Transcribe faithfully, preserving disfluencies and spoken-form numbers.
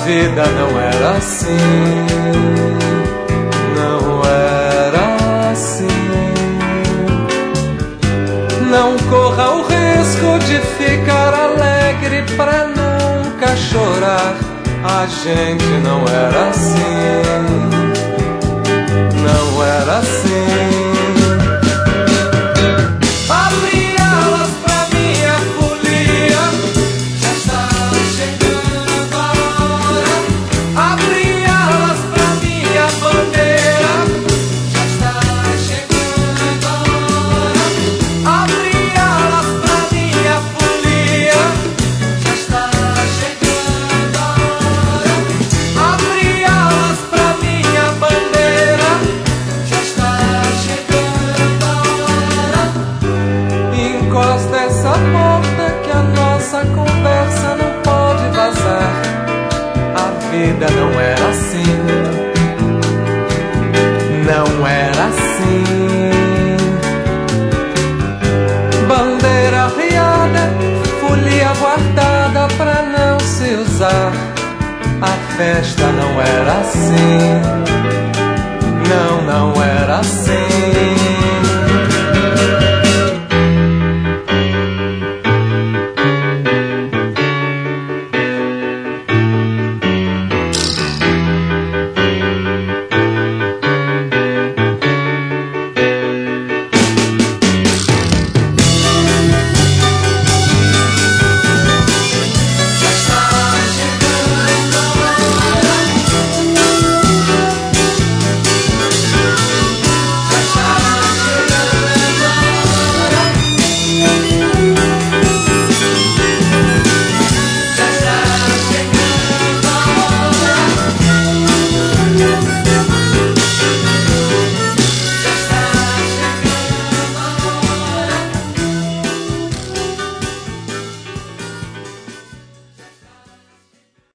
vida não era assim, não era assim. Não corra o risco de ficar alegre pra nunca chorar. A gente não era assim, não era assim. Encosta essa porta que a nossa conversa não pode vazar. A vida não era assim, não era assim. Bandeira arriada, folia guardada pra não se usar. A festa não era assim, não, não era assim.